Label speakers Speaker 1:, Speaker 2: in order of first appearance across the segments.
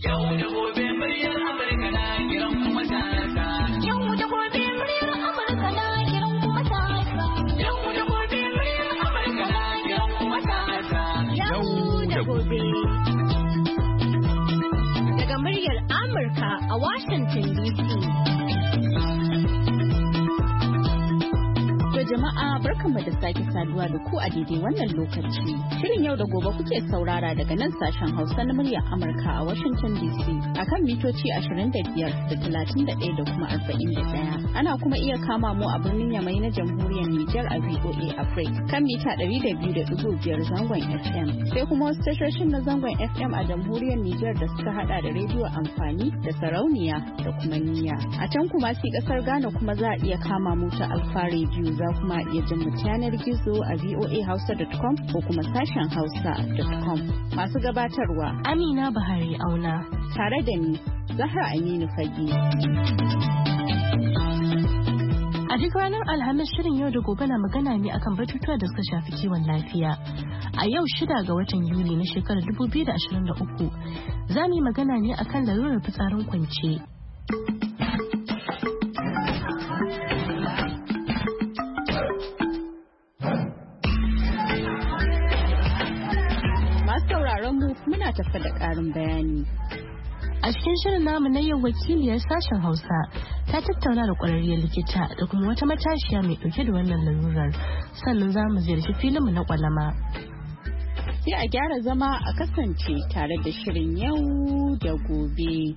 Speaker 1: Yau da gobe muryar Amurka na kiran kuma matasa. Yau da gobe muryar Amurka na kiran kuma matasa. Yau da gobe muryar Amurka na kiran kuma matasa. Yau da gobe. Daga muryar Amurka a Washington DC. Jama'a barkanmu da sake saduwa da ku a daidai wannan lokaci. Shirin yau da gobe kuke saurara daga nan sashen Hausa na muryar Amurka a Washington DC akan mitoci 25 da 31 da kuma 41. Ana kuma iya kama mu a birnin Yamai na Jamhuriyar Nijar a VOA Africa kan mita 200.5 zangon FM. Sai kuma wasu tashoshin na zangon FM a Jamhuriyar Nijar da suka hada da rediyo amfani da sarauniya da kuma niyya. A can kuma sai kasar Ghana kuma za a iya kama mu ta Alfa Radio za kuma iya jin mu yanar gizo a voahausa.com ko kuma sashen hausa.com. Masu gabatarwa
Speaker 2: Amina Bahari Auna
Speaker 1: tare da ni Zahra Aminu Fage.
Speaker 2: A duk ranar Alhamis shirin yau da gobe na magana ne akan batutuwa da suka shafi kiwon lafiya. A yau 6 ga watan Yuli na shekarar 2023 za mu yi magana ne akan lalurar fitsarin kwance.
Speaker 1: Muna tafa da ƙarin bayani.
Speaker 2: A cikin shirin namu na yau wakiliyar sashen Hausa ta tattauna da ƙwararriyar likita da kuma wata matashiya mai ɗauke da wannan lalurar. Sannan za mu ziyarci filinmu na ƙwalama.
Speaker 1: Sai a gyara zama a kasance tare da shirin yau da gobe.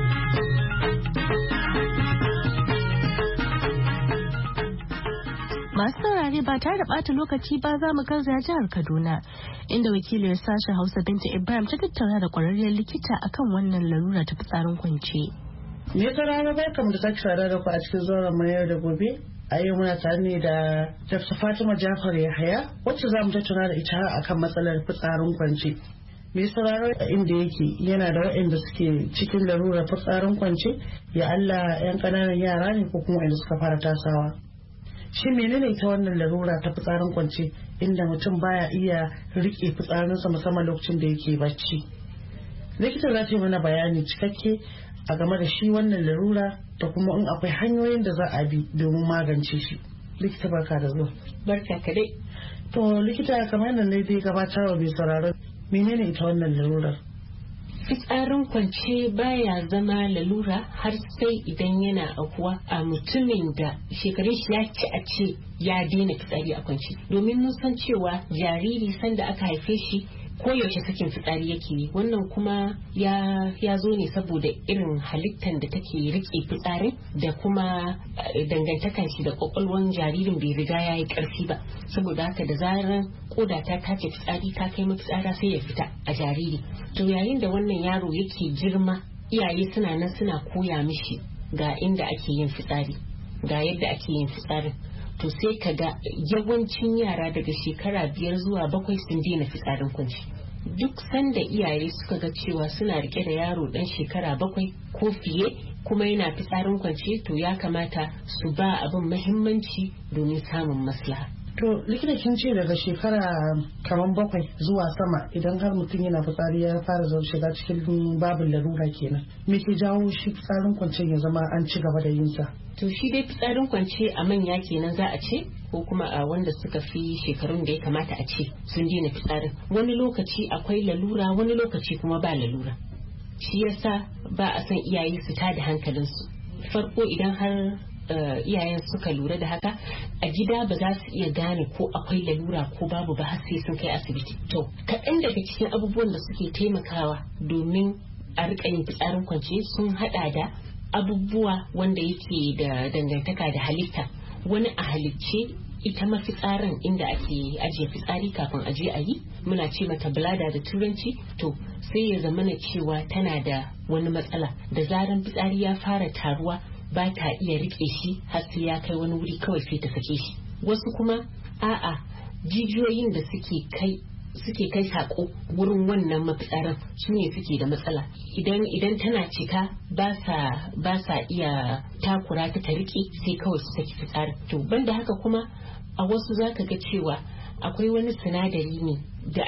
Speaker 2: Masu saurare ba tare da ɓata lokaci ba za mu garzaya jihar Kaduna inda wakiliyar sashen Hausa Binta Ibrahim ta tattauna da ƙwararriyar likita akan wannan larura ta fitsarin kwance.
Speaker 3: Me ka rana barkamu da sake sada da ku a cikin zauren mu yau da gobe. A yau muna tare ne da Dr. Fatima Jafar Yahaya wacce za mu tattauna da ita akan matsalar fitsarin kwance. Mai sauraro inda yake yana da waɗanda suke cikin larurar fitsarin kwance ya Allah 'yan ƙananan yara ne ko kuma waɗanda suka fara tasawa. Shi menene ta wannan larura ta fitsarin kwance inda mutum baya iya rike fitsarinsa musamman lokacin da yake bacci. Likita za ta yi mana bayani cikakke a game da shi wannan larura da kuma in akwai hanyoyin da za a bi domin magance shi. Likita barka da zuwa.
Speaker 4: Barka ka dai.
Speaker 3: To likita kamar yadda ne dai gabatar wa mai sauraron menene ita wannan larurar?
Speaker 4: Fitsarin kwance baya zama lalura har sai idan yana akuwa a mutumin da shekarun shi ya ci a ce ya daina fitsari a kwance. Domin mun san cewa jariri sanda aka haife shi koyaushe sakin fitsari yake yi, wannan kuma ya zo ne saboda irin halittar da take rike fitsarin da kuma dangantakan shi da kwakwalwan jaririn bai riga ya yi karfi ba, saboda haka da zarar koda ta tace fitsari ta kai mafitsara sai ya fita a jariri. To yayin da wannan yaro yake girma iyaye suna nan suna koya mishi ga inda ake yin fitsari, ga yadda ake yin fitsarin. To sai ka ga yawancin yara daga shekara 5 zuwa 7 sun daina fitsarin kwance. Duk sanda iyaye suka ga cewa suna rike da yaro dan shekara 7 ko fiye kuma yana fitsarin kwance, to ya kamata su ba abin muhimmanci domin samun maslaha.
Speaker 3: To likita kin ce daga shekara kamar 7 zuwa sama idan har mutum yana fitsari ya fara zuwa shiga cikin babin larura kenan. Me ke jawo shi fitsarin kwance ya zama an ci gaba da yin sa?
Speaker 4: To shi dai fitsarin kwance a manya kenan za a ce, ko kuma a wanda suka fi shekarun da ya kamata a ce sun daina fitsarin. Wani lokaci akwai lalura, wani lokaci kuma ba lalura. Shi yasa ba a son iyaye su tada hankalinsu. Farko idan har iyayen suka lura da haka a gida ba za su iya gane ko akwai lalura ko babu ba har sai sun kai asibiti. To kaɗan daga cikin abubuwan da suke taimakawa domin a riƙa yin fitsarin kwance sun haɗa da abubuwa wanda yake da dangantaka da halitta. Wani a halicce ita mafitsarin inda ake ajiye fitsari kafin aje a yi muna ce mata bladder da turanci. To sai ya zamana cewa tana da wani matsala, da zaran fitsari ya fara taruwa ba ta iya rike shi har sai ya kai wani wuri kawai sai ta sake shi. Wasu kuma a'a jijiyoyin da suke kai sako wurin wannan mafitsarin su ne suke da matsala. Idan tana cika ba sa iya takura ta rike sai kawai su saki fitsarin. To banda haka kuma a wasu zaka ga cewa akwai wani sinadari ne da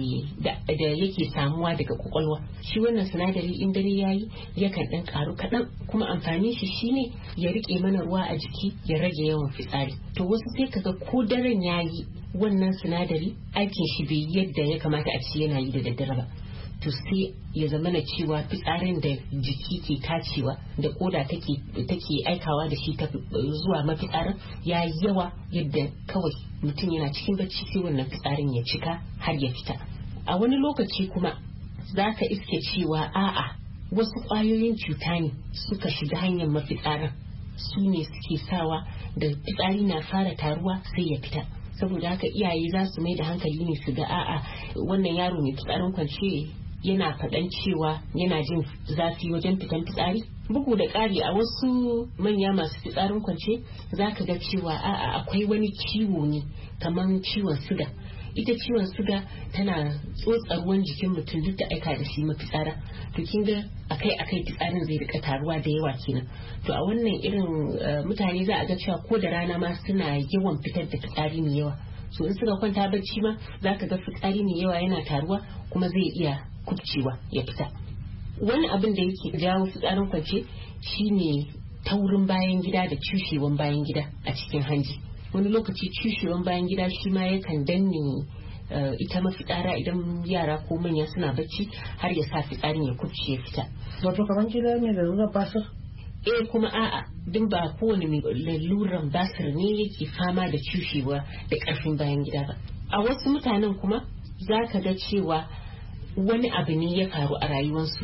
Speaker 4: yake samuwa daga kwakwalwa. Shi wannan sinadari in dare yayi yakan dan karu kaɗan, kuma amfanin shi shine ya rike mana ruwa a jiki, ya rage yawan fitsari. To wasu sai kaga ko daren yayi wannan sinadari aikin shi bai yadda ya kamata a ci yana yi da daddare ba. To sai ya zama na cewa fitsarin da jiki ke tacewa da koda take aikawa da shi zuwa mafitsarin ya yi yawa, yadda kawai mutum yana cikin bacci sai wannan fitsarin ya cika har ya fita. A wani lokaci kuma za ka iske cewa a'a wasu ƙwayoyin cuta ne suka shiga hanyar mafitsarin, su ne suke sawa da fitsari na fara taruwa sai ya fita. Saboda haka iyaye za su mai da hankali ne su ga a'a wannan yaro mai fitsarin kwance yana faɗan cewa yana jin zafi wajen fitan fitsari. Bugu da ƙari a wasu manya masu fitsarin kwance za ka ga cewa a'a akwai wani ciwo ne kamar ciwon suga. Ita ciwon suga tana tsotsa ruwan jikin mutum duk da aika da shi mafitsara. To kin ga akai fitsarin zai rika taruwa da yawa kenan. To a wannan irin mutane za a ga cewa ko da rana ma suna yawan fitar da fitsari mai yawa. So in suka kwanta bacci ma za ka ga fitsari mai yawa yana taruwa kuma zai iya kubcewa ya fita. Wani abin da yake jawo fitsarin kwance shine taurin bayan gida da cushewan bayan gida a cikin hanji. Wani lokaci cushewan bayan gida shi ma yakan danne ita mafitsara idan yara ko manya suna bacci har ya sa fitsarin ya kubce ya fita.
Speaker 3: Wato kamar gida mai lalurar basir?
Speaker 4: Kuma a'a din ba kowane mai laluran basir ne yake fama da cushewa da karfin bayan gida ba. A wasu mutanen kuma za ka ga cewa wani abu ne ya faru a rayuwarsu,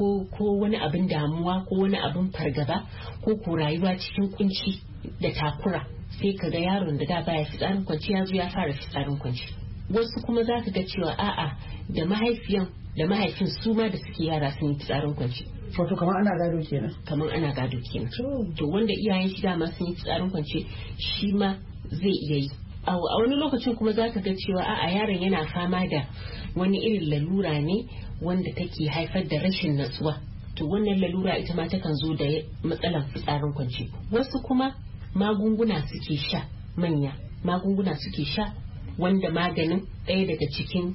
Speaker 4: ko wani abin damuwa ko wani abin fargaba ko rayuwa cikin kunci da takura, sai ka ga yaron da da baya fitsarin kwanci ya zo ya fara fitsarin kwanci. Wasu kuma za ka ga cewa a'a da mahaifiyan da mahaifin su ma da suke yara sun yi fitsarin kwanci.
Speaker 3: Wato kamar ana gado kenan.
Speaker 4: Kamar ana gado kenan. To wanda iyayen shi dama sun yi fitsarin kwanci shi ma zai iya yi. A wani lokacin kuma za ka ga cewa a'a yaron yana fama da wani irin lalura ne wanda take haifar da rashin natsuwa. To wannan lalura ita ma takan zo da matsalar fitsarin kwanci. Wasu kuma magunguna suke sha, manya magunguna suke sha, wanda maganin ɗaya daga cikin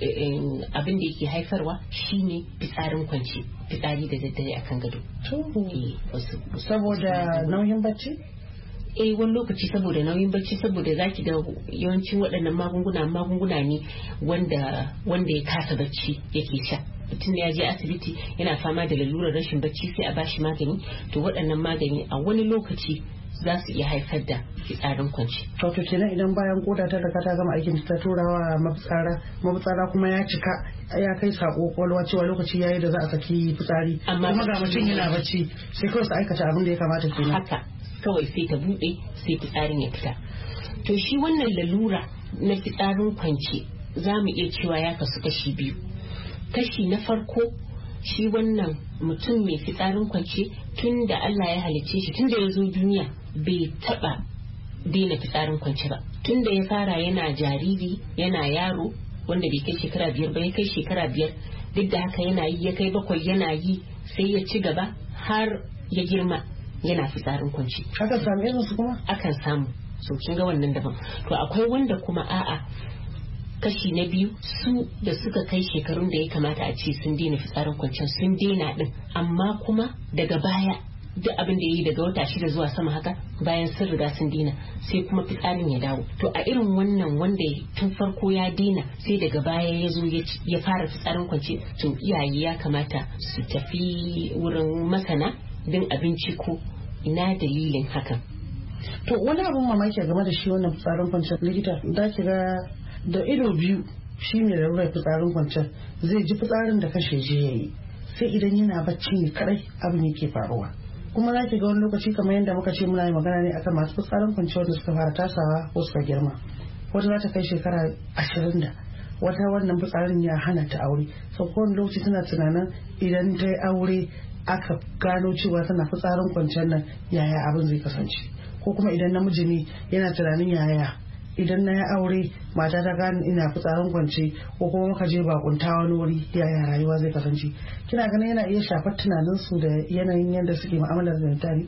Speaker 4: abin da yake haifarwa shine fitsarin kwanci, fitsari da daddare akan gado.
Speaker 3: Saboda nauyin bacci?
Speaker 4: Wani lokaci saboda nauyin bacci, saboda zaki ga yawancin waɗannan magunguna ne wanda ya kasa bacci yake sha. Mutum ya je asibiti yana fama da lalurar rashin bacci sai a bashi magani, to waɗannan magani a wani lokaci za su iya haifar da fitsarin kwanci.
Speaker 3: Wato kenan idan bayan koda ta riga ta gama aikin ta turawa mafitsara kuma ya cika ya kai sako kwalwa cewa lokaci yayi da za a saki fitsari, kuma ga mutum yana bacci sai kawai su aikata abin da ya kamata kenan.
Speaker 4: Haka kawai sai ta bude sai fitsarin ya fita. To shi wannan lalura na fitsarin kwanci za mu iya cewa ya kasu kashi biyu. Kashi na farko, shi wannan mutum mai fitsarin kwance tun da Allah ya halicce shi, tun da ya zo duniya bai taba daina fitsarin kwance ba. Tun da ya fara yana jariri, yana yaro wanda bai kai shekara 5 ba, ya kai shekara 5, duk da haka yana yi, ya kai 7 yana yi, sai ya ci gaba har ya girma yana fitsarin kwance.
Speaker 3: Akan samu irin su kuma?
Speaker 4: Akan samu. So kin ga wannan daban. To akwai wanda kuma a'a kashi na biyu, su da suka kai shekarun da ya kamata a ce sun daina fitsarin kwanciyar sun daina din, amma kuma daga baya duk abin da ya yi daga wata 6 zuwa sama haka bayan sun riga sun daina sai kuma fitsarin ya dawo. To a irin wannan wanda tun farko ya daina sai daga baya ya zo ya fara fitsarin kwance, to iyaye ya kamata su tafi wurin masana don a binciko ina dalilin hakan.
Speaker 3: To wani abin mamaki game da shi wannan fitsarin kwanciyar, likita da ki ga da ido biyu shi mai lalurar fitsarin kwanciyar zai ji fitsarin da kashe je yayi, sai idan yana bacci ne kadai abin yake faruwa. Kuma za ki ga wani lokaci kamar yadda muka ce muna yi magana ne akan masu fitsarin kwanciyar da suka fara tasawa ko suka girma. Wata za ta kai shekara 20 da wata wannan fitsarin ya hana ta aure, sau kowane lokaci tana tunanin idan ta yi aure aka gano cewa tana fitsarin kwanciyar nan yaya abin zai kasance, ko kuma idan namiji ne yana tunanin yaya idan na ya aure mata ta gane ina fitsarin kwance, ko kuma muka je bakunta wani wuri yaya rayuwa zai kasance. Kina ganin yana iya shafar tunanin su da yanayin yadda suke mu'amalar da mutane?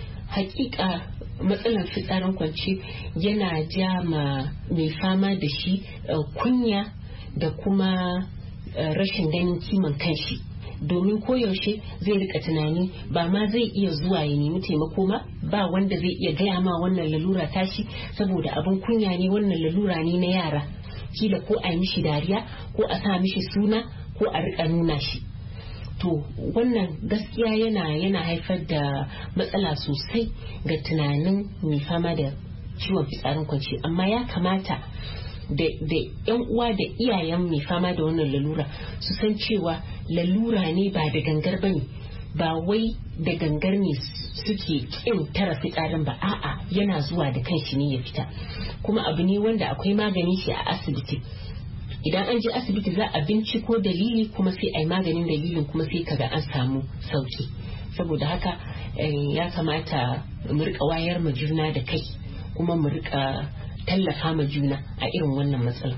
Speaker 4: Hakika matsalar fitsarin kwance yana ja ma mai fama da shi kunya da kuma rashin ganin kiman kanshi, domin koyaushe zai rika tunani ba ma zai iya zuwa ya nemi taimako ba wanda zai iya gaya ma wannan lalura tashi, saboda abin kunya ne, wannan lalura ne na yara, kila ko a yi mishi dariya ko a sa mishi suna ko a rika nuna shi. To wannan gaskiya yana haifar da matsala sosai ga tunanin mai fama da ciwon fitsarin kwanci. Amma ya kamata da yan uwa da iyayen mai fama da wannan lalura su san cewa lalura ne ba da gangar bane, ba wai da gangar ne suke kin tara fitsarin ba, a'a yana zuwa da kanshi ne ya fita, kuma abu ne wanda akwai magani shi a asibiti. Idan an je asibiti za a binciko dalili kuma sai a yi maganin dalilin, kuma sai kaga an samu sauki. Saboda haka ya kamata mu rika wayar ma juna da kai, kuma mu rika tallafa ma juna a irin wannan matsala.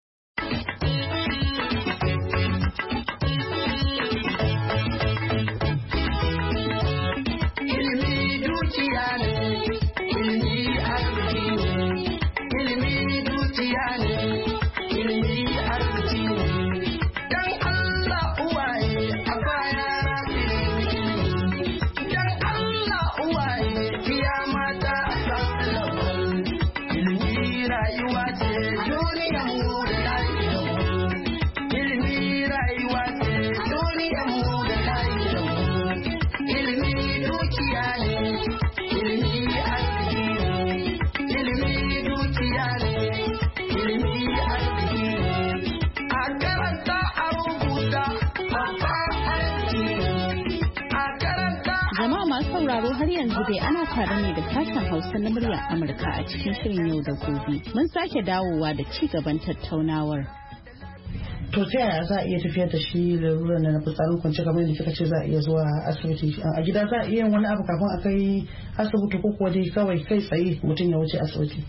Speaker 1: Har yanzu dai ana tare ne da sashen Hausa na muryar Amurka a cikin shirin yau da gobe. Mun sake dawowa da ci gaban tattaunawar.
Speaker 3: To ta yaya za a iya tafiyar da shi lalurar na fitsarin kwance, kamar yadda kika ce za a iya zuwa asibiti? A gida za a iya wani abu kafin a kai asibiti, ko kuwa dai kawai kai tsaye mutum ya wuce asibiti?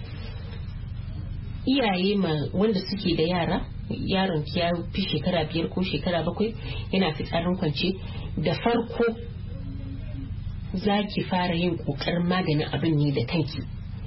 Speaker 4: Iyaye wanda suke da yara, yaron ki ya fi shekara 5 ko shekara 7 yana fitsarin kwance, da farko za ki fara yin ƙoƙarin maganin abin ne da kanki.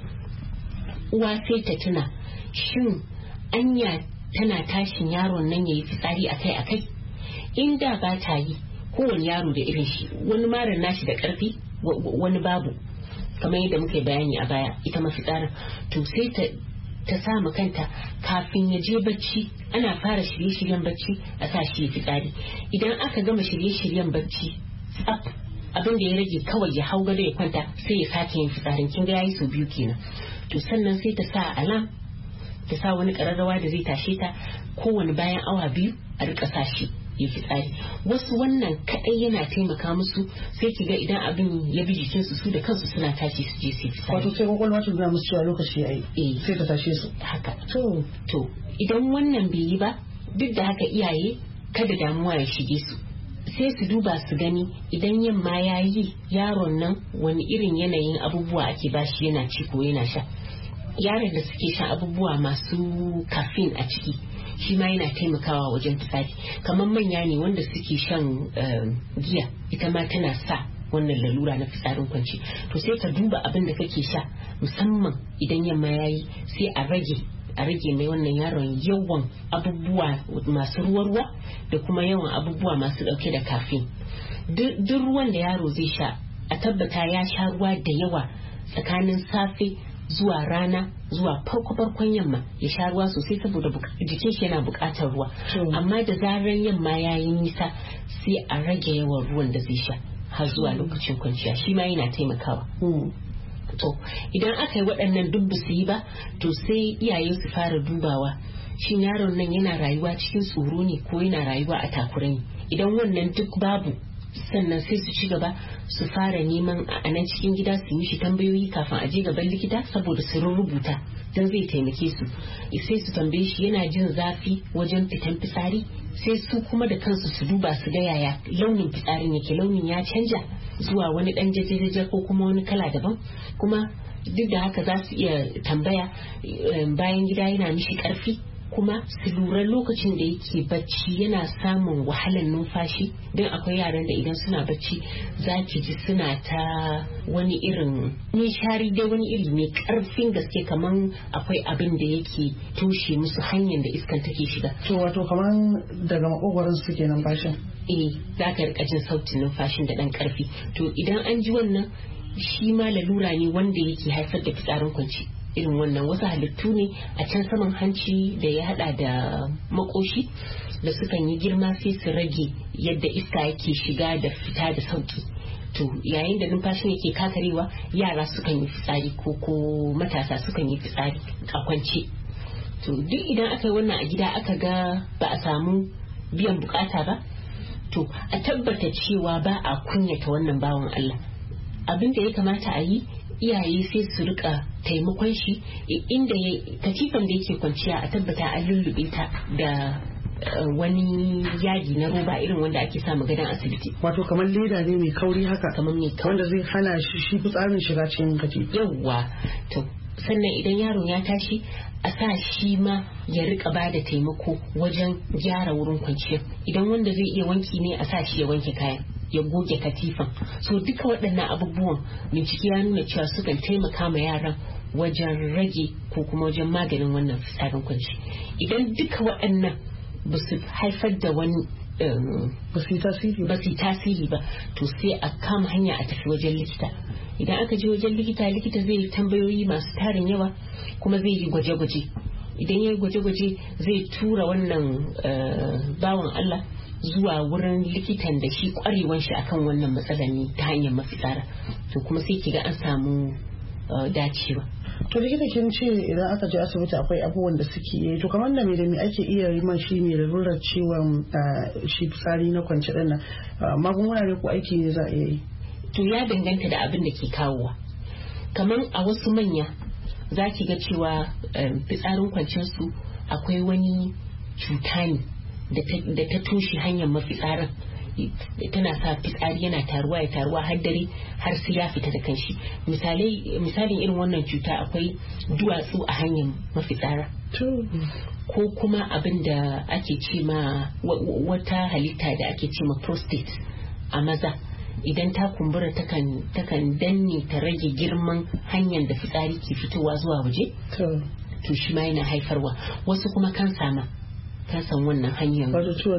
Speaker 4: Uwa sai ta tuna, shin anya tana tashin yaron nan ya yi fitsari akai-akai? Inda ba ta yi, kowane yaro da irin shi, wani marar nashi da ƙarfi, wani babu, kamar yadda muke bayani a baya, ita mafitsarin. To sai ta samu kanta kafin ya je bacci, ana fara shirye-shiryen bacci a sa shi ya fitsari. Idan aka gama shirye-shiryen bacci tsaf, abin da ya rage kawai ya hau gado ya kwanta, sai ya sake yin fitsarin. Kin ga yayi sau 2 kenan. To sannan sai ta sa alam, ta sa wani kararrawa da zai tashe ta kowane bayan awa 2 a rika sa shi ya fitsari. Wasu wannan kadai yana taimaka musu, sai ki ga idan abin ya bi jikinsu su da kansu suna tashi su je su fitsari.
Speaker 3: Wato sai kwakwalwa ta nuna musu cewa lokaci yayi, sai ta tashe su
Speaker 4: haka. To idan wannan bai yi ba, duk da haka iyaye kada damuwa ya shige su, sai su duba su gani idan yamma ya yi yaron nan wani irin yanayin abubuwa ake bashi yana ci ko yana sha. Yaron da suke sha abubuwa masu caffeine a ciki, shi ma yana taimakawa wajen fitsari. Kamar manya ne wanda suke shan giya, ita ma tana sa wannan lalura na fitsarin kwanci. To sai ka duba abin da kake sha, musamman idan yamma ya yi, sai a rage mai wannan yaron yawan abubuwa masu ruwa da kuma yawan abubuwa masu dauke da caffeine. Duk ruwan da yaro zai sha, a tabbata ya sha ruwa da yawa tsakanin safe zuwa rana zuwa farkon yamma, ya sha ruwa sosai saboda jikin shi yana bukatar ruwa. Amma da zarar yamma ya yi nisa, sai a rage yawan ruwan da zai sha har zuwa lokacin kwanciya, shi ma yana taimakawa. To idan aka yi waɗannan duk su yi ba, to sai iyaye su fara dubawa, shin yaron nan yana rayuwa cikin tsoro ne ko yana rayuwa a takure ne? Idan wannan duk babu, sannan sai su ci gaba su fara neman a nan cikin gida su mishi tambayoyi kafin a je gaban likita, saboda su rubuta don zai taimake su. Sai su tambaye shi yana jin zafi wajen fitan fitsari, sai su kuma da kansu su duba su ga yaya launin fitsarin yake, launin ya canja zuwa wani dan jajajaja ko kuma wani kala daban. Kuma duk da haka za su iya tambaya bayan gida yana mishi karfi kuma su lura lokacin da yake bacci yana samun wahalar numfashi, don akwai yaran da idan suna bacci za ki ji suna ta wani irin nishari dai wani iri mai karfin gaske, kamar akwai abin da yake toshe musu hanyar da iskan take shiga.
Speaker 3: To wato kamar daga makogwaron su ke numfashin?
Speaker 4: Za ka rika jin sautin numfashin da dan karfi. To idan an ji wannan shi ma lalura ne wanda yake haifar da fitsarin kwanci. Irin wannan wasu halittu ne a can saman hanci da ya hada da makoshi da sukan yi girma sai su rage yadda iska yake shiga da fita da sauki. To yayin da numfashin yake kakarewa yara sukan yi fitsari ko matasa sukan yi fitsari a kwance. To duk idan aka yi wannan a gida aka ga ba a samu biyan bukata ba, to a tabbata cewa ba a kunyata wannan bawan Allah. Abin da ya kamata a yi, iyaye sai su rika taimakon shi inda katifan da yake kwanciya a tabbata an lullube ta da wani yadi na roba irin wanda ake samu gadon asibiti.
Speaker 3: Wato kamar leda ne mai kauri haka,
Speaker 4: kamar mai kauri
Speaker 3: wanda zai hana shi fitsarin shiga cikin katifa.
Speaker 4: Yawwa. To sannan idan yaron ya tashi a sa shi ma ya rika ba da taimako wajen gyara wurin kwanciya. Idan wanda zai iya wanki ne a sa shi ya wanke kayan, ya goge katifan. So duka waɗannan abubuwan bincike ya nuna cewa sukan taimaka ma yaran wajen rage ko kuma wajen maganin wannan fitsarin kwanci. Idan duka waɗannan ba su haifar da wani
Speaker 3: ba su yi
Speaker 4: tasiri ba, to sai a kama hanya a tafi wajen likita. Idan aka je wajen likita zai yi tambayoyi masu tarin yawa kuma zai yi gwaje-gwaje. Idan ya yi gwaje-gwaje zai tura wannan bawan Allah zuwa wurin likitan da shi kwarewan shi akan wannan matsalar ne ta hanyar mafitsara. To kuma sai kiga an samu dacewa.
Speaker 3: To likita kin ce idan aka je asibiti akwai abubuwan da suke yi, to kamar da me ake iya yi man shi mai lalurar ciwon shi fitsari na kwance din nan, magunguna ne ko aiki ne za a iya yi?
Speaker 4: To ya danganta da abin da ke kawowa. Kamar a wasu manya za ki ga cewa fitsarin kwancen su akwai wani cuta ne da ta toshe hanyar mafitsarin, tana sa fitsari yana taruwa har dare har sai ya fita da kanshi. Misalin irin wannan cuta akwai duwatsu a hanyar mafitsara, ko kuma abin da ake ce ma wata halitta da ake ce ma prostate a maza. Idan ta kumbura takan danne ta rage girman hanyar da fitsari ke fitowa zuwa waje, to shi ma yana haifarwa. Wasu kuma kansa ma kasan wannan hanyar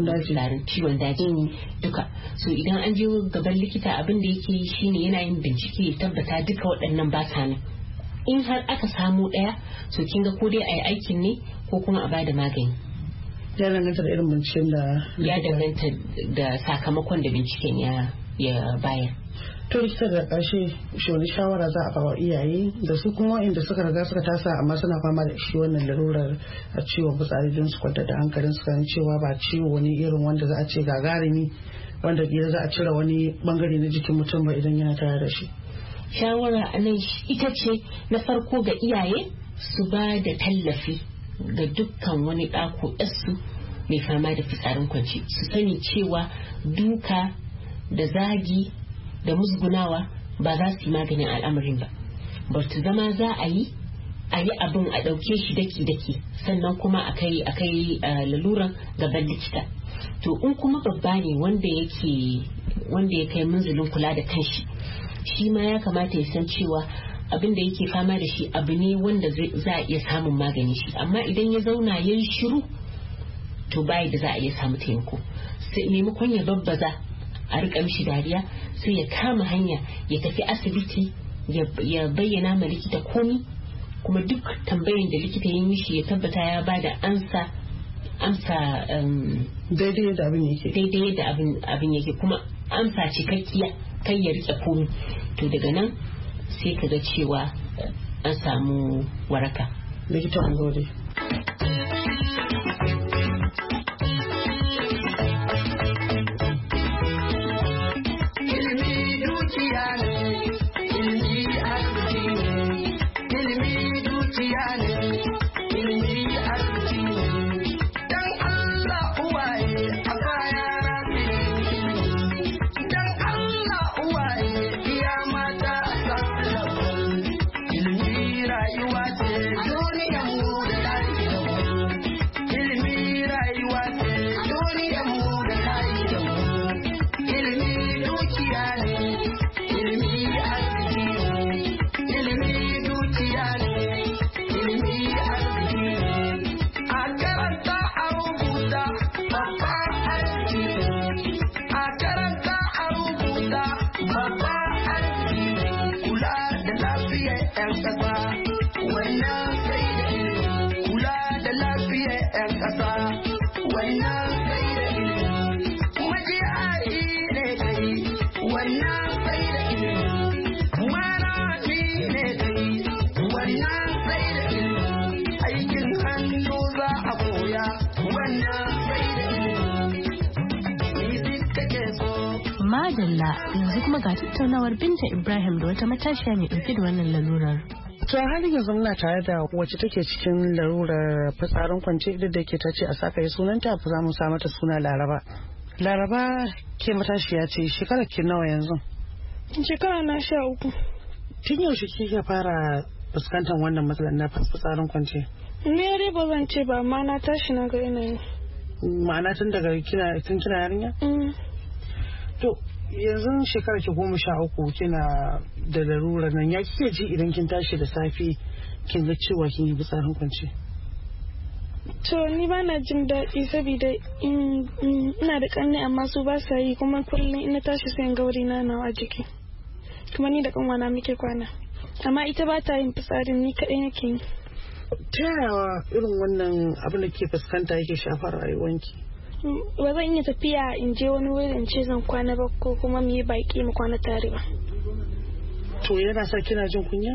Speaker 4: ciwon daji duka. So idan an je gaban likita abin da yake yi shine yana yin bincike ya tabbata duka waɗannan ba sa nan. In har aka samu ɗaya, so kin ga ko dai a yi aikin ne ko kuma a bada magani.
Speaker 3: Ya danganta da irin binciken da
Speaker 4: ya danganta da sakamakon da binciken ya bayar.
Speaker 3: To likita da ƙarshe shi wani shawara za a kawo iyaye da su kuma inda suka riga suka tasa amma suna fama da shi wannan larurar a ciwon fitsari don su kwanta da hankalin su kan cewa ba ciwo wani irin wanda za a ce gagarumi wanda kila za a cire wani bangare na jikin mutum ba idan yana tare da shi.
Speaker 4: Shawara a nan ita ce na farko ga iyaye su ba da tallafi ga dukkan wani ɗako ɗansu mai fama da fitsarin kwanci. Su sani cewa duka da zagi da musgunawa ba za su yi maganin al'amarin ba. Bata zama za a yi abin a ɗauke shi daki-daki sannan kuma a kai laluran gaban likita. To in kuma babba ne wanda ya kai munzulin kula da kanshi, shi ma ya kamata ya san cewa abin da yake fama da shi abu ne wanda za a iya samun magani shi. Amma idan ya zauna ya yi shiru, to bayi da za a iya samu taimako. Sai maimakon ya babbaza a rika mishi dariya, sai ya kama hanya ya tafi asibiti ya bayyana ma likita komi, kuma duk tambayin da likita ya mishi ya tabbata ya bada amsa
Speaker 3: daidai
Speaker 4: yadda abin yake kuma amsa cikakkiya, kai ya rike komi. To daga nan sai ka ga cewa an samu waraka.
Speaker 3: Likita mun gode.
Speaker 5: Rayuwa ce, duniya mu da
Speaker 2: Madalla yanzu kuma ga tattaunawar Binta Ibrahim da wata matashiya mai ɗauke da wannan lalurar.
Speaker 3: To halin yanzu muna tare da wacce take cikin larurar fitsarin kwance duk da ke ta ce a saka yi sunanta ba za mu sa mata suna Laraba. Laraba ke matashiya ce shekara ki nawa yanzu?
Speaker 5: Shekara na 13.
Speaker 3: Tun yaushe kike fara fuskantar wannan matsalar na fitsarin kwance?
Speaker 5: Ni dai ba zan ce ba amma na tashi na ga yanayi.
Speaker 3: Ma'ana tun daga kina yarinya? To yanzu shekara ki 13 kina da larurar nan ya kike ji idan kin tashi da safe kin ga cewa kin yi fitsarin kwance?
Speaker 5: To ni ba na jin daɗi saboda ina da ƙanne amma su ba sa yi kuma kullum ina tashi sai gauri na nawa a jiki. Kuma ni da ƙanwana muke kwana. Amma ita ba ta yin fitsarin ni kaɗai nake yi.
Speaker 3: Ta yaya irin wannan abin da ke fuskanta yake shafar rayuwanki?
Speaker 5: Ba zan iya tafiya in je wani wuri in ce zan kwana ba ko kuma mu yi baƙi mu kwana tare ba.
Speaker 3: To yana sa kina jin kunya?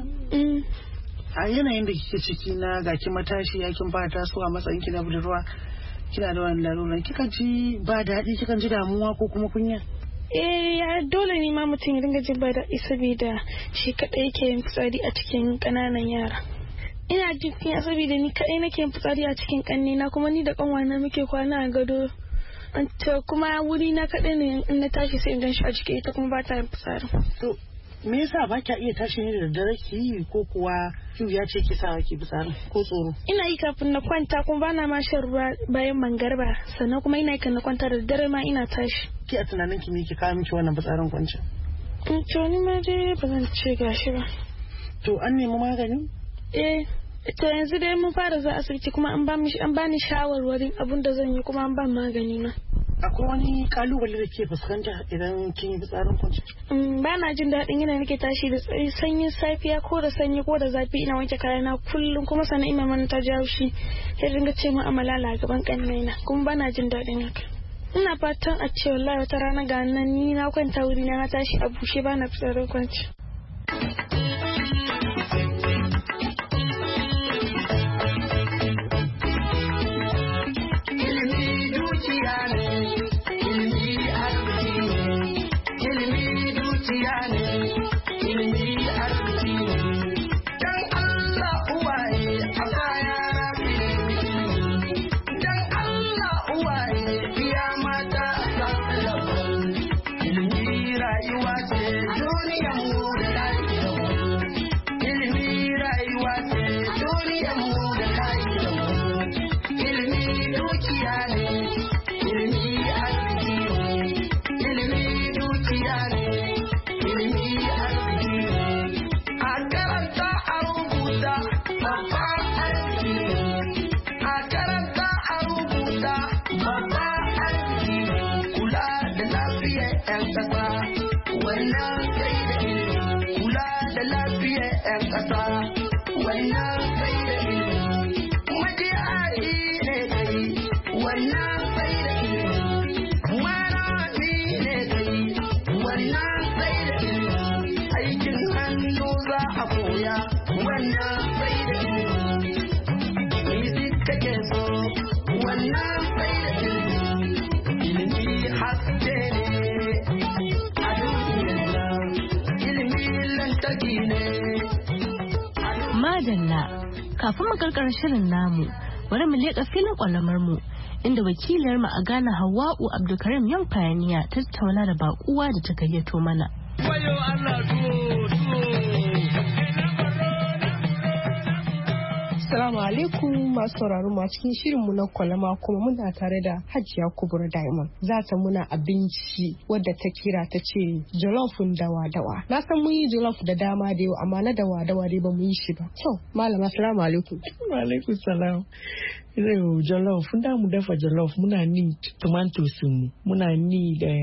Speaker 3: A yanayin da kike ciki na ga ki matashi ya kin fara tasowa matsayin ki na budurwa kina da wannan laluran kika ji ba daɗi kika ji damuwa ko kuma kunya?
Speaker 5: Ya dole ne ma mutum ya dinga jin ba daɗi saboda shi kaɗai yake yin fitsari a cikin ƙananan yara. Ina jin kunya saboda ni kaɗai nake yin fitsari a cikin ƙannena kuma ni da ƙanwana muke kwana a gado. Kuma wuri na kaɗai ne in na tashi sai in gan shi a jiki ita kuma ba ta yin fitsari.
Speaker 3: To me yasa ba kya iya tashi ne da daddare ki yi ko kuwa ya ce ki sa ki fitsari ko tsoro?
Speaker 5: Ina yi kafin na kwanta kuma bana ma shan ruwa bayan mangarba sannan kuma ina yi kan na kwanta da daddare ma ina tashi.
Speaker 3: Ki a tunanin ki me ki kawo miki wannan fitsarin kwance?
Speaker 5: To ni ma dai ba zan ce gashi ba.
Speaker 3: To an nemi magani?
Speaker 5: To yanzu dai mun fara zuwa asibiti kuma an bani shawarwarin abun da zan yi kuma an ban magani ma.
Speaker 3: Akwai wani kalubale da ke fuskanta idan kin yi fitsarin kwance?
Speaker 5: Ba na jin daɗin yana nake tashi da sanyin safiya ko da sanyi ko da zafi ina wanke kayana kullum kuma sannan ina mana ta jawo shi sai dinga ce mu amalala gaban ƙannena kuma ba na jin daɗin haka. Ina fatan a ce wallahi wata rana ga nan ni na kwanta wuri na tashi a bushe ba na fitsarin kwance.
Speaker 2: Madalla, kafin mu karkar shirin namu, bari mu leƙa filin ƙwalamar mu inda wakiliyar mu a Ghana Hawwa'u Abdulkarim Young Pioneer ta tattauna da baƙuwa da ta gayyato mana.
Speaker 6: Assalamu alaikum masu sauraro ma cikin shirinmu na kwalama kuma muna tare da Hajiya Kubura Diamond. Za ta muna abinci wadda ta kira ta ce jolofin dawa-dawa. Na san mun yi jolof da dama da yau amma na dawa-dawa dai ba mu yi shi ba. To, malama assalamu alaikum.
Speaker 7: Wa alaikum salam. Yau jollof, da mu dafa jollof muna ni tomatoes mu, muna ni da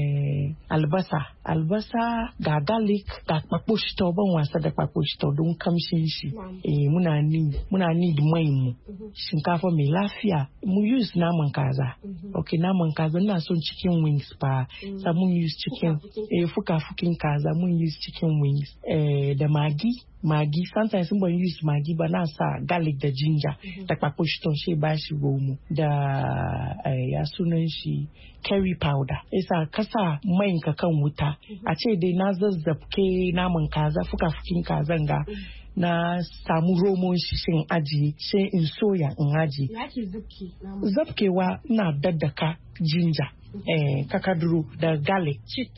Speaker 7: albasa ga garlic ga kpakoshito ban wasa da kpakoshito don kamshin shi. Muna ni da mai mu, shinkafa mai lafiya, mu use naman kaza. Okay, naman kaza na son chicken wings pa, sa mun use chicken, fuka-fukin kaza mun use chicken wings, da magi magi, sometimes sun ban use magi ba na sa garlic da ginger da kpakpo shiton shi ba shi romo da ya sunan shi curry powder. Isa kasa mai ka kan wuta a ce dai na zazzabke naman kaza fuka-fukin kazan ga na samu romon shi shin aji sai in soya in aji. Zabkewa na daddaka ginger, kakaduru da garlic,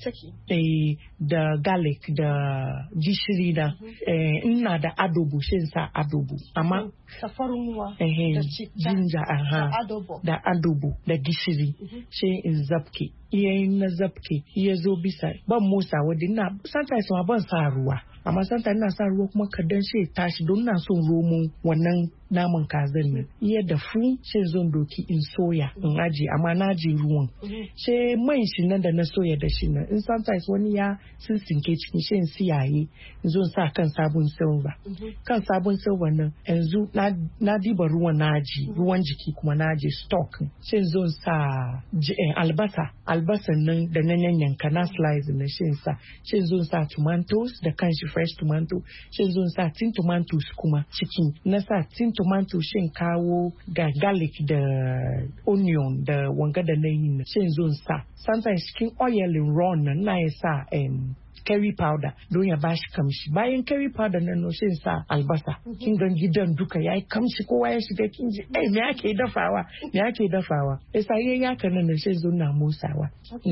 Speaker 7: da garlic da gishiri da ina da adobo shin sa adobo amma
Speaker 6: safarnuwa
Speaker 7: ginger da adobo da gishiri sai in zabke. Iyayin na zabke iya zo bisa ban musa wadda ina sometimes ma ban sa ruwa amma sometimes ina sa ruwa kuma kadan shi tashi don na son romo wannan naman kazan nan iya da fu sai zon doki in soya in aji amma na ji ruwan sai mai shi nan da na soya da shi nan in sometimes wani ya sinsinke cikin shi in siyaye in zo sa kan sabon silver nan yanzu na diba ruwan naji ruwan jiki kuma naji stock sai zo sa albasan nan da na yanyanka na slice na shi zo sa tomatoes da kanshi fresh tomato shi zo sa tin tomatoes kuma cikin na sa tin tomato shin kawo ga garlic da onion da wanga da na yi shin zo sa sometimes cikin oil raw nan na ya sa curry powder don ya bashi kamshi bayan curry powder nan no shin sa albasa kin gan gidan duka yayi kamshi kowa ya shiga kin ji me ake dafawa sai ya kana nan shin zo na musawa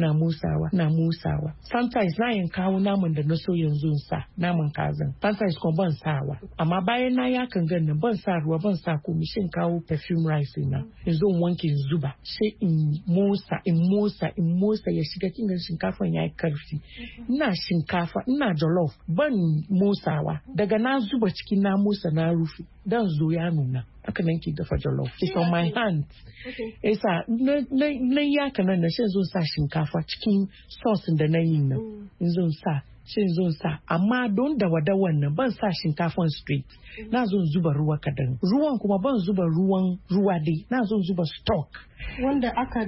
Speaker 7: sometimes na yin kawo naman da na so yanzu sa naman kazan sometimes ko ban sawa amma bayan na ya kan gan nan ban sa ruwa ban sa komai shin kawo perfume rice na yanzu wanke zuba sai in mosa ya shiga kin gan shinkafan yayi karfi ina jollof ban motsawa daga na zuba cikin na motsa na rufe dan zo ya nuna aka nan ki dafa jollof it's on my hand isa na yaka nan sai zo sa shinkafa cikin sauce da na yin nan in zo sa amma don da wadawan nan ban sa shinkafan straight na zo zuba ruwa kadan ruwan kuma ban zuba ruwa dai na zo zuba stock
Speaker 6: wanda aka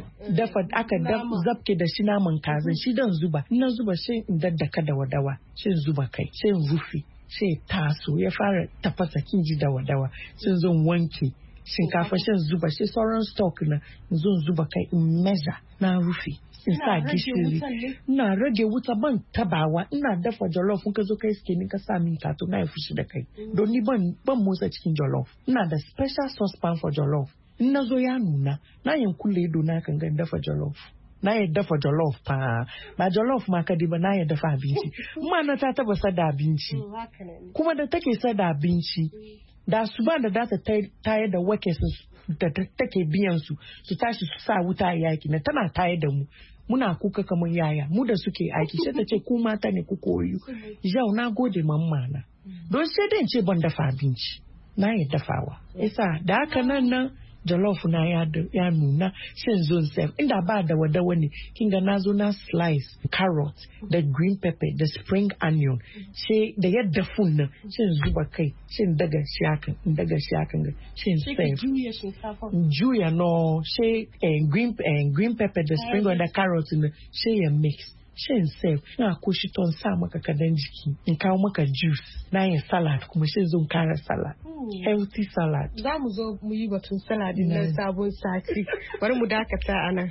Speaker 7: zabke da shi naman kazan shi dan zuba ina zuba sai in daddaka da wadawa sai zuba kai sai rufe sai taso ya fara tafasa kinji da wadawa sai zo wanke shinkafa sai zuba sai sauran stock na zo zuba kai in measure na rufe in sa gishiri ina rage wuta ban tabawa ina dafa jollof in ka zo kai suke ni ka sa min tato na fushi da kai don ni ban motsa cikin jollof ina da special sauce pan for jollof in na zo ya nuna na yin kulle ido na kan ga dafa jollof na yi dafa jollof fa ba jollof ma kadi ba na yi dafa abinci kuma na ta taba sada abinci kuma da take sada abinci da su ba da data tayar da wake su da take biyan su tashi su sa wuta a yaki na tana tayar da mu muna kuka kamar yaya mu da suke aiki sai ta ce ku mata ne ku koyu yau na gode mamma na don sai dai ce ban dafa abinci na yi dafawa isa da haka nan jollof na ya nuna shin zone self inda ba da wadawa ne kinga na zo na slice carrot da green pepper da spring onion sai da yadda fun nan shin zuba kai shin daga shakan shin serve juya no sai green pepper da spring onion da carrot sai ya mix shin serve na ko shi ton sa maka kadan jiki in kawo maka juice na yin salad kuma shin zon kara salad healthy salad
Speaker 6: za mu zo mu yi batun salad na sabon sati bari mu dakata anan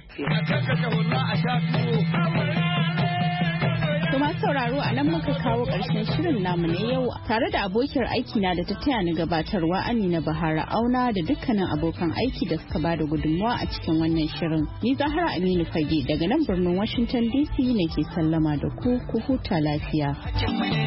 Speaker 1: Kuma sauraro a nan muka kawo ƙarshen shirin namu na yau tare da abokiyar aiki na da ta taya ni gabatarwa Amina Bahara Auna da dukkanin abokan aiki da suka bada gudunmawa a cikin wannan shirin. Ni Zahra Aminu Fage daga nan birnin Washington DC nake sallama da ku huta lafiya.